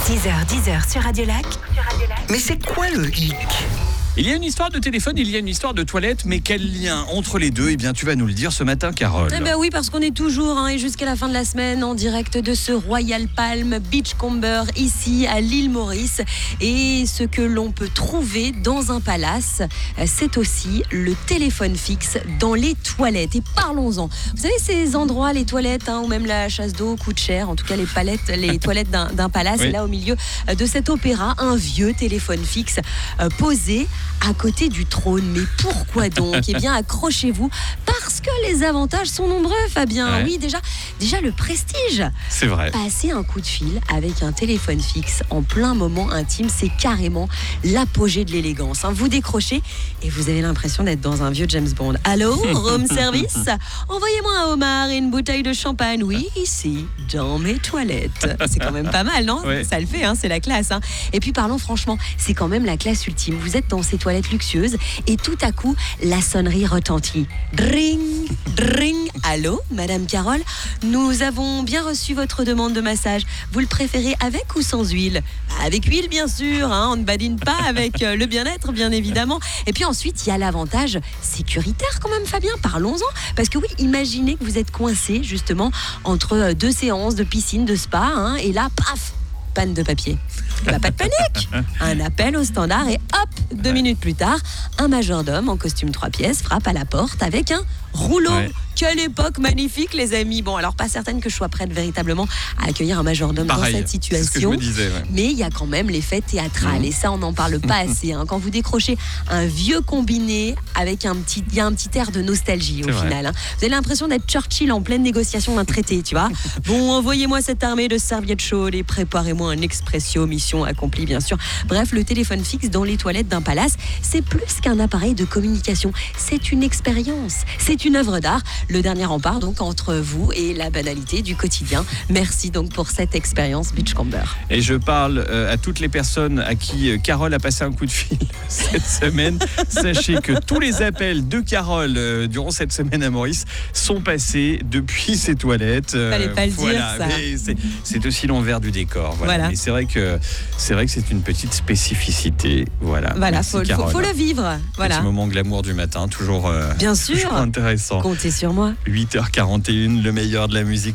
6h-10h sur Radio Lac. Mais c'est quoi le hic ? Il y a une histoire de téléphone, il y a une histoire de toilette, mais quel lien entre les deux ? Eh bien, tu vas nous le dire ce matin, Carole. Eh ben oui, parce qu'on est toujours, et jusqu'à la fin de la semaine, en direct de ce Royal Palm Beachcomber, ici à l'île Maurice. Et ce que l'on peut trouver dans un palace, c'est aussi le téléphone fixe dans les toilettes. Et parlons-en. Vous savez, ces endroits, les toilettes, ou même la chasse d'eau coûte cher. En tout cas, les toilettes d'un palace. Oui. Et là, au milieu de cet opéra, un vieux téléphone fixe posé à côté du trône. Mais pourquoi donc ? Eh bien, accrochez-vous, parce que les avantages sont nombreux, Fabien. Ouais. Oui, déjà le prestige. C'est vrai. Passer un coup de fil avec un téléphone fixe en plein moment intime, c'est carrément l'apogée de l'élégance. Vous décrochez et vous avez l'impression d'être dans un vieux James Bond. Allô, room service ? Envoyez-moi un homard et une bouteille de champagne. Oui, ici, dans mes toilettes. C'est quand même pas mal, non ? Ouais. Ça le fait, c'est la classe. Et puis parlons franchement, c'est quand même la classe ultime. Vous êtes dans ces toilettes luxueuses et tout à coup, la sonnerie retentit. Dring, dring. Allô, Madame Carole ? Nous avons bien reçu votre demande de massage. Vous le préférez avec ou sans huile ? Avec huile, bien sûr. On ne badine pas avec le bien-être, bien évidemment. Et puis ensuite, il y a l'avantage sécuritaire quand même, Fabien. Parlons-en. Parce que oui, imaginez que vous êtes coincé justement entre deux séances de piscine, de spa, et là, paf, panne de papier. Pas de panique. Un appel au standard et hop, 2 minutes plus tard, un majordome en costume 3 pièces frappe à la porte avec un rouleau. Ouais. Quelle époque magnifique, les amis. Bon, alors pas certaine que je sois prête véritablement à accueillir un majordome Pareil, dans cette situation. c'est ce que je me disais. Ouais. Mais il y a quand même l'effet théâtral et ça on n'en parle pas assez. Quand vous décrochez un vieux combiné avec il y a un petit air de nostalgie C'est au vrai. final. Vous avez l'impression d'être Churchill en pleine négociation d'un traité, tu vois. Bon, envoyez-moi cette armée de serviettes chaudes et préparez-moi un expresso, mission accomplie bien sûr. Bref, le téléphone fixe dans les toilettes d'un palace, c'est plus qu'un appareil de communication. C'est une expérience, c'est une œuvre d'art. Le dernier rempart donc entre vous et la banalité du quotidien. Merci donc pour cette expérience Beachcomber. Et je parle à toutes les personnes à qui Carole a passé un coup de fil cette semaine. Sachez que tous les appels de Carole durant cette semaine à Maurice sont passés depuis ses toilettes. Fallait pas le dire, ça. Mais c'est aussi l'envers du décor. Voilà. Mais c'est vrai que c'est une petite spécificité. Voilà. Voilà, Merci, faut Carole. le vivre. Voilà. Petit moment glamour du matin, toujours, Bien sûr. toujours intéressant. Comptez sur moi. 8h41, le meilleur de la musique.